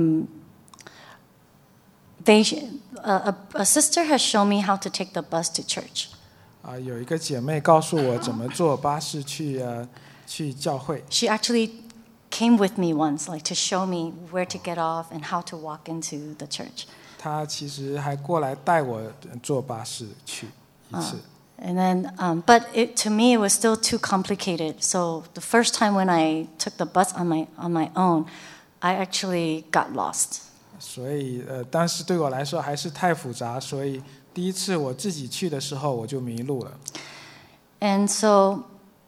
a sister has shown me how to take the bus to church. 有一个姐妹告诉我怎么坐巴士去教会。 She actually came with me once, like to show me where to get off and how to walk into the church. 她其实还过来带我坐巴士去一次。 And then, but to me, it was still too complicated. So the first time when I took the bus on my own, I actually got lost. 所以当时对我来说还是太复杂，所以第一次我自己去的时候我就迷路了。 And so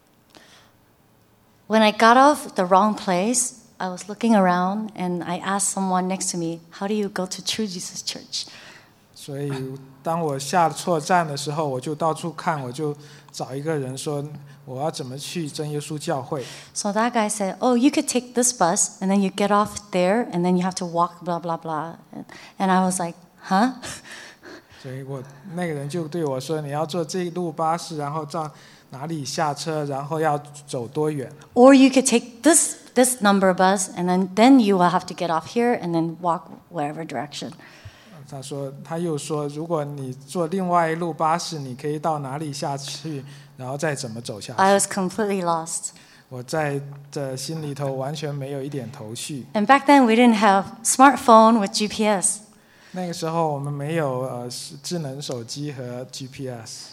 when I got off the wrong place, I was looking around and I asked someone next to me, "How do you go to True Jesus Church?" 所以当我下错站的时候，我就到处看，我就找一个人说我要怎么去真耶稣教会。 So that guy said, "Oh, you could take this bus and then you get off there and then you have to walk blah blah blah." And I was like, "Huh?" 所以那个人就对我说，你要坐这一路巴士，然后到哪里下车，然后要走多远。 Or you could take this number bus and then you will have to get off here and then walk wherever direction. 他又说，如果你坐另外一路巴士，你可以到哪里下去，然后再怎么走下去。 I was completely lost. 我在这心里头完全没有一点头绪。 And back then we didn't have smartphone with GPS. 那个时候我们没有智能手机和 GPS。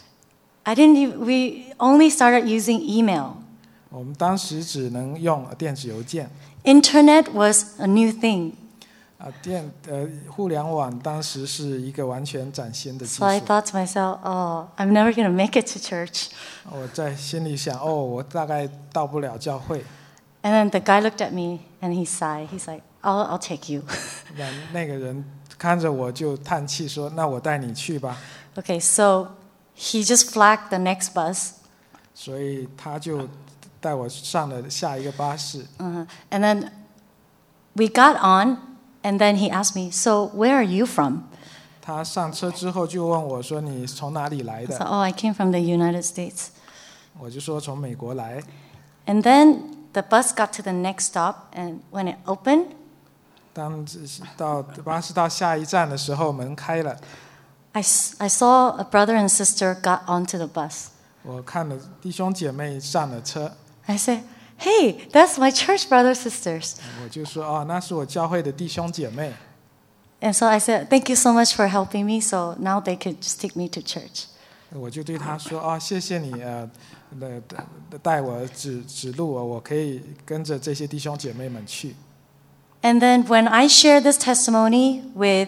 We only started using email. 我们当时只能用电子邮件。 Internet was a new thing. 互联网当时是一个完全崭新的技术。 So I thought to myself, "Oh, I'm never going to make it to church." 我在心里想，我大概到不了教会。 And then the guy looked at me and he sighed. He's like, "I'll take you." 那个人看着我就叹气说：“那我带你去吧。” Okay, so he just flagged the next bus. 所以他就带我上了下一个巴士。 And then we got on, and then he asked me, "So where are you from?" 他上车之后就问我说：“你从哪里来 I 的？” said, "Oh, I came from the United States." 我就说从美国来。 And then the bus got to the next stop, and when it opened, 当巴士到下一站的时候，门开了。 I saw a brother and sister got onto the bus. 我看了弟兄姐妹上了车。 I said, "Hey, that's my church brothers sisters." 我就说那是我教会的弟兄姐妹。 And so I said, "Thank you so much for helping me. So now they could just take me to church." 我就对他说谢谢你带我指路，我可以跟着这些弟兄姐妹们去。 And then when I shared this testimony with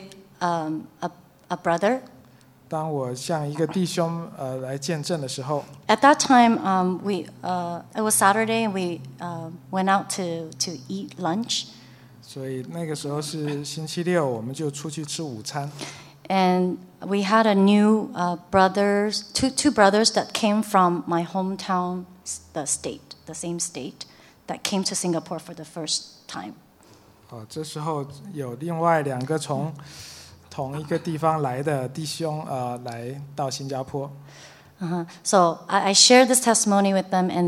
a brother, 当我向一个弟兄来见证的时候 at that time it was Saturday and we went out to eat lunch. 所以那个时候是星期六，我们就出去吃午餐。 And we had a new two brothers that came from my hometown, the same state, that came to Singapore for the first time. 这时候有另外2个从同一个地方来的弟兄来到新加坡。 So I shared this testimony with them, and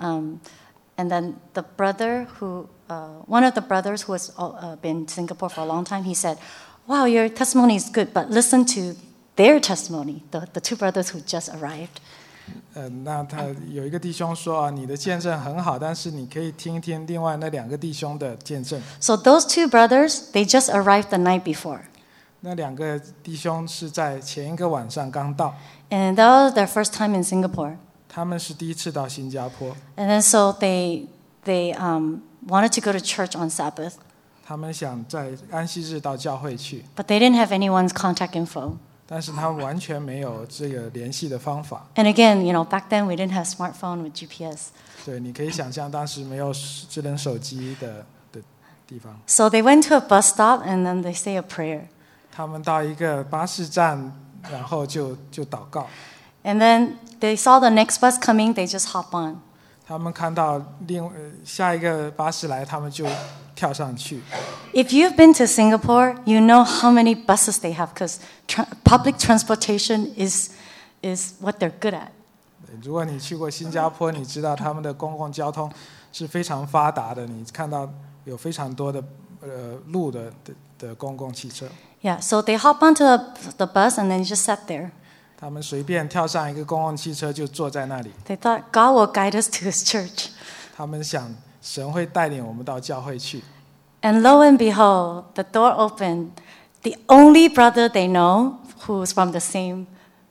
then the brother one of the brothers who has been in Singapore for a long time, he said, "Wow, your testimony is good, but listen to their testimony." The two brothers who just arrived. 那他有一个弟兄说你的见证很好，但是你可以听一听另外那2个弟兄的见证。 So those two brothers, they just arrived the night before. 那2个弟兄是在前一个晚上刚到。 And that was their first time in Singapore. 他们是第一次到新加坡。 And then so they wanted to go to church on Sabbath. 他们想在安息日到教会去。 But they didn't have anyone's contact info. 但是他们完全没有这个联系的方法。 And again, back then we didn't have smartphone with GPS. 对，你可以想象当时没有智能手机的地方。 So they went to a bus stop and then they say a prayer. 他们到一个巴士站，然后就祷告。 And then they saw the next bus coming, they just hop on. 他们看到下一个巴士来，他们就跳上去。 If you've been to Singapore, you know how many buses they have because public transportation is what they're good at. 如果你去过新加坡，你知道他们的公共交通是非常发达的。你看到有非常多的路的公共汽车。 Yeah, so they hop onto the bus and then just sat there. 他们随便跳上一个公共汽车就坐在那里。 They thought God will guide us to His church. 他们想神会带领我们到教会去。 And lo and behold, the door opened. The only brother they know, who's from the same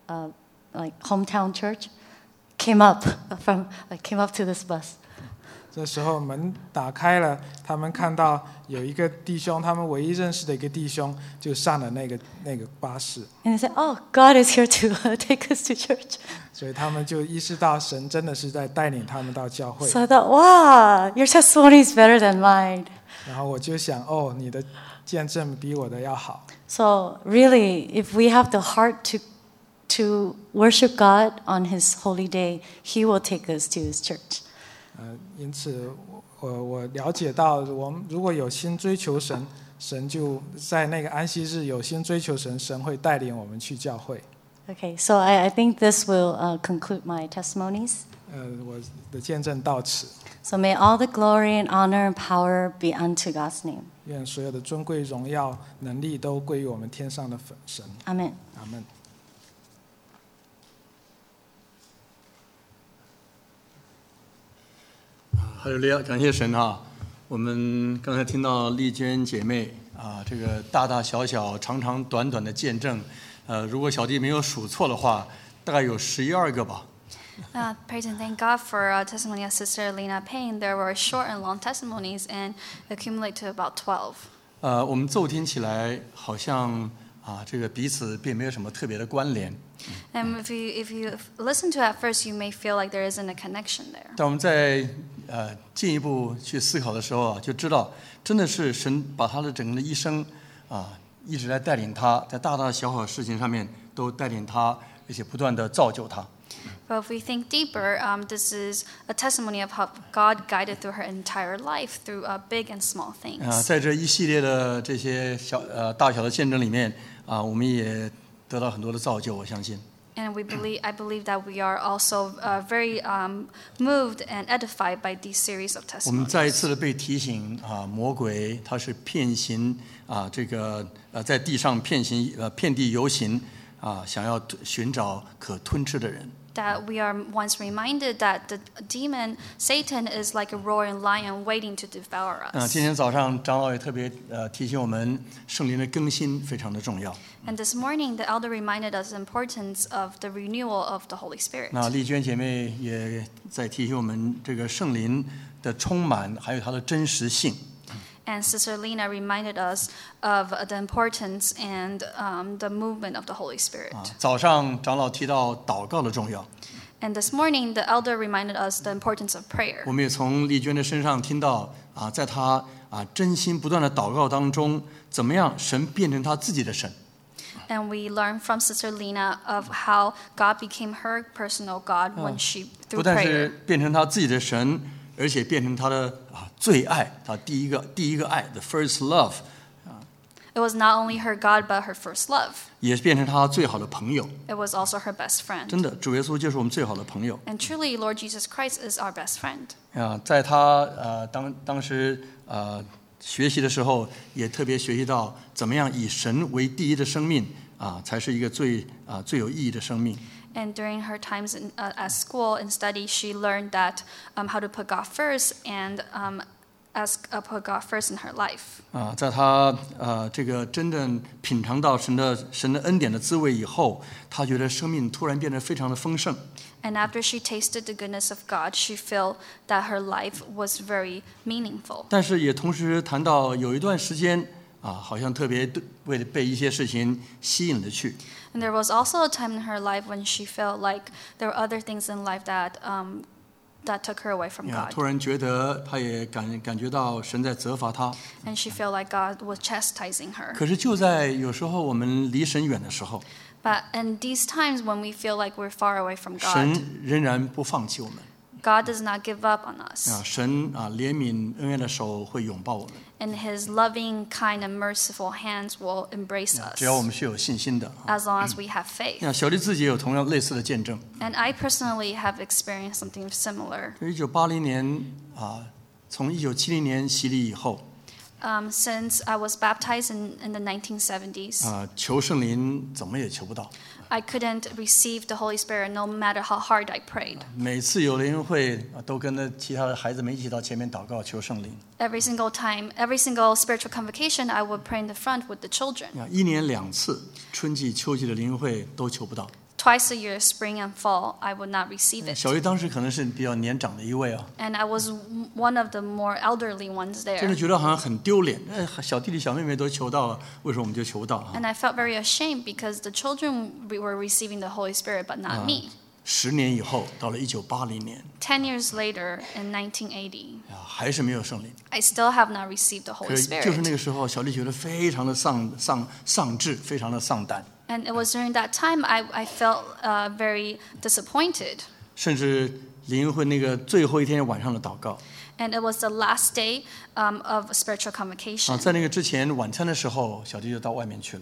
hometown church, came up to this bus. 这时候门打开了，他们看到有一个弟兄，他们唯一认识的一个弟兄，就上了那个巴士。 And they said, "Oh, God is here to take us to church." 所以他们就意识到神真的是在带领他们到教会。 So I thought, "Wow, your testimony is better than mine." 然后我就想，你的见证比我的要好。 So really, if we have the heart to worship God on His holy day, He will take us to His church. 因此我了解到，我们如果有心追求神，神就在那个安息日有心追求神，神会带领我们去教会。 Okay, so I think this will conclude my testimonies. 我的见证到此。 So may all the glory and honor and power be unto God's name. 愿所有的尊贵、荣耀、能力都归于我们天上的神。 Amen. 阿门。 哈利路亚，感谢神啊！我们刚才听到丽娟姐妹这个大大小小、长长短短的见证，如果小弟没有数错的话，大概有12个吧。 Praise and thank God for testimony of Sister Lena Payne. There were short and long testimonies and accumulate to about 12. 我们骤听起来好像这个彼此并没有什么特别的关联。 And if you listen to it at first, you may feel like there isn't a connection there. 但我们在进一步去思考的时候就知道真的是神把他的整个的一生一直在带领他，在大大小小的事情上面都带领他，而且不断的造就他。 But if we think deeper, this is a testimony of how God guided through her entire life through big and small things. 在这一系列的这些大小的见证里面我们也得到很多的造就，我相信。 And I believe that we are also very moved and edified by these series of testimonies. 我们再一次的被提醒魔鬼他是遍行这个在地上遍地游行想要寻找可吞吃的人。 That we are once reminded that the demon Satan is like a roaring lion waiting to devour us. 今天早上长老也特别提醒我们，圣灵的更新非常的重要。 And this morning, the elder reminded us the importance of the renewal of the Holy Spirit. 那丽娟姐妹也在提醒我们，这个圣灵的充满，还有它的真实性。 And Sister Lena reminded us of the importance and the movement of the Holy Spirit. 早上长老提到祷告的重要。 And this morning, the elder reminded us the importance of prayer. 我们也从丽娟的身上听到在她真心不断的祷告当中，怎么样神变成她自己的神。 And we learn from Sister Lena of how God became her personal God when she 不 through 但 prayer. 是变成他自己的神，而且变成他的最爱，他第一个爱 ，the first love， It was not only her God but her first love. 也变成他最好的朋友。 It was also her best friend. 真的，主耶稣就是我们最好的朋友。 And truly, Lord Jesus Christ is our best friend. 在他当时学习的时候，也特别学习到怎么样以神为第一的生命才是一个最有意义的生命。 And during her times at school and study, she learned that how to put God first and put God first in her life. 在他这个真正品尝到神的恩典的滋味以后，他觉得生命突然变得非常的丰盛。 And after she tasted the goodness of God, she felt that her life was very meaningful. 但是也同时谈到有一段时间好像特别被一些事情吸引了去。 And there was also a time in her life when she felt like there were other things in life that took her away from God. 突然觉得他也感觉到神在责罚他。 And she felt like God was chastising her. 可是就在有时候我们离神远的时候， But in these times when we feel like we're far away from God, 神仍然不放弃我们。 God does not give up on us. 神怜悯恩爱的手会拥抱我们。 And His loving, kind, and merciful hands will embrace us 只要我们是有信心的。 as long as we have faith. 小丽自己也有同样类似的见证。 And I personally have experienced something similar. 1980年从1970年洗礼以后， Since I was baptized in the 1970s, 求圣灵怎么也求不到。 I couldn't receive the Holy Spirit no matter how hard I prayed. 每次有灵恩会都跟着其他的孩子们一起到前面祷告求圣灵。 Every single time, every single spiritual convocation, I would pray in the front with the children. 1年2次，春季、秋季的灵恩会都求不到。 Twice a year, spring and fall, I would not receive it. 小丽当时可能是比较年长的一位 And I was one of the more elderly ones 真 there. 的觉得好像很丢脸。小弟弟小妹妹都求到了，为什么我们就求不到 And I felt very ashamed because the children were receiving the Holy Spirit, but not me. 10年以后，到了1980年 10 years later, in 1980, 还是没有圣灵。 I still have not received the 可 Holy 是就是那 Spirit. 个时候，小丽觉得非常的丧志，非常的丧胆， And it was during that time I felt very disappointed. 甚至灵恩会那个最后一天晚上的祷告 And it was the last day of spiritual convocation. 在那个之前晚餐的时候，小弟就到外面去了。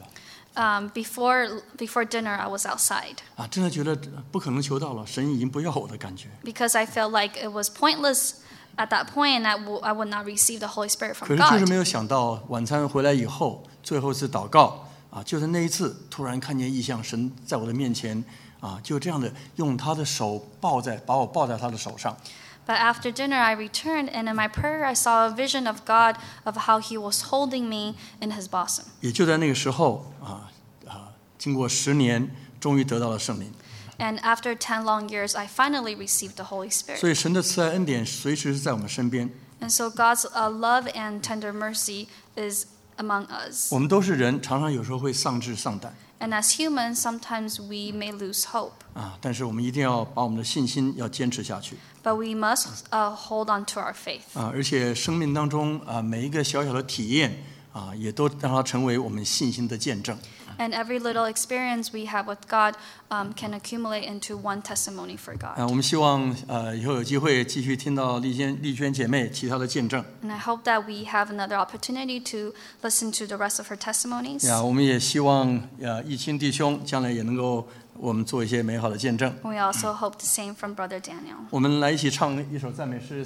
Before dinner, I was outside 真的觉得不可能求到了，神已经不要我的感觉。 because I felt like it was pointless at that point, and I would not receive the Holy Spirit 可 from 是就是 God. 没有想到，晚餐回来以后，最后一次祷告就在那一次，突然看见异象，神在我的面前就这样的用他的手把我抱在他的手上。 But after dinner, I returned, and in my prayer, I saw a vision of God of how He was holding me in His bosom. 也就在那个时候经过10年，终于得到了圣灵。 And after 10 long years, I finally received the Holy 所 Spirit. 以神的慈爱恩典随时是在我们身边。 And so God's love and tender mercy is among us. 我们都是人，常常有时候会丧志丧胆 And as humans, sometimes we may lose hope. 但是我们一定要把我们的信心要坚持下去 But we must hold on to our faith. 而且生命当中每一个小小的体验也都让它成为我们信心的见证。 And every little experience we have with God can accumulate into one testimony for God. 我们希望以后有机会继续听到丽娟姐妹其他的见证。 And I hope that we have another opportunity to listen to the rest of her testimonies. 我们也希望义清弟兄将来也能够我们做一些美好的见证。 We also hope the same from Brother Daniel. 我们来一起唱一首赞美诗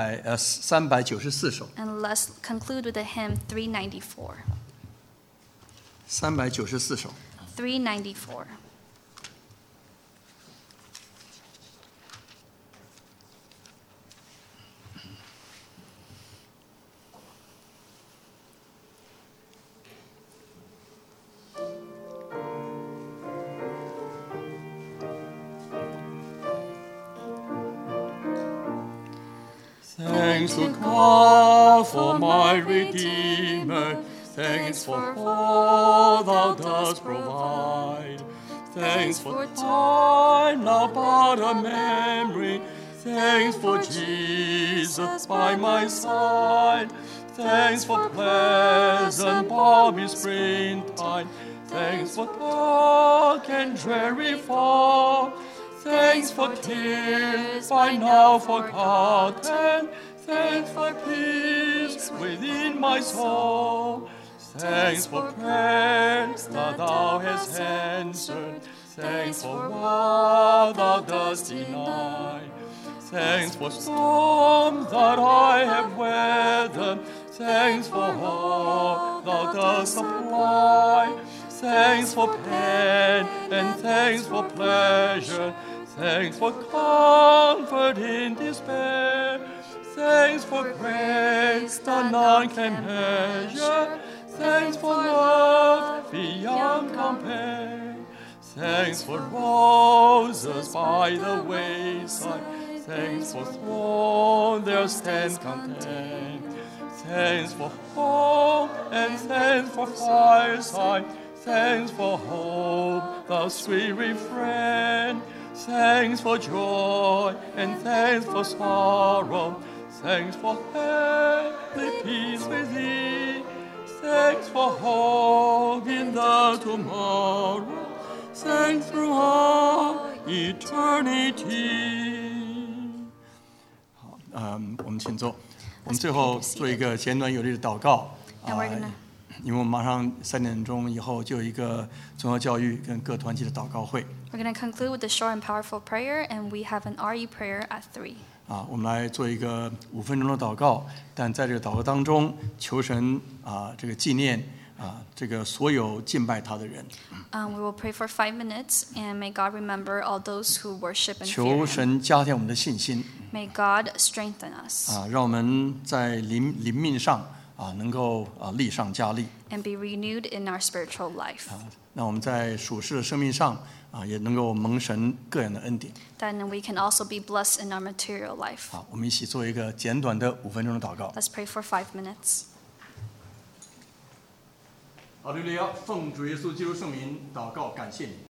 394首。 And let's conclude with the hymn 394. 394首。 394. Thanks to God for my Redeemer. Thanks for all thou dost provide. Thanks for time now but a memory. Thanks for Jesus by my side. Thanks for pleasant balmy springtime. Thanks for dark and dreary fall. Thanks for tears by now forgotten. Thanks for peace within my soul. Thanks for prayers that thou hast answered. Thanks for what thou dost deny. Thanks for storms that I have weathered. Thanks for hope thou dost supply. Thanks for pain and thanks for pleasure. Thanks for comfort in despair. Thanks for grace that none can measure. Thanks for love beyond compare. Thanks for roses by the wayside. Thanks for throne there stands content. Thanks for home and thanks for fireside. Thanks for hope, the sweet refrain. Thanks for joy and thanks for sorrow. Thanks for heavenly peace within. Thanks for hope in the tomorrow. Thanks through all eternity. 好，我们请坐。我们最后做一个简短有力的祷告。因为我们马上3点钟以后就有一个综合教育跟各团体的祷告会。 We're going to conclude with a short and powerful prayer, and we have an RE prayer at 3. 我们来做一个5分钟的祷告，但在这个祷告当中，求神这个纪念这个所有敬拜他的人。 We will pray for 5 minutes, and may God remember all those who worship and fear 求 Him. 神加添我们的信心。 May God strengthen us. 让我们在灵命上能够力上加力。 And be renewed in our spiritual life. 那我们在属世的生命上也能够蒙神各样的恩典。 Then we can also be blessed in our material life. 我们一起做一个简短的5分钟的祷告。 Let's pray for 5 minutes. 哈利路亚！奉主耶稣基督圣名祷告，感谢你。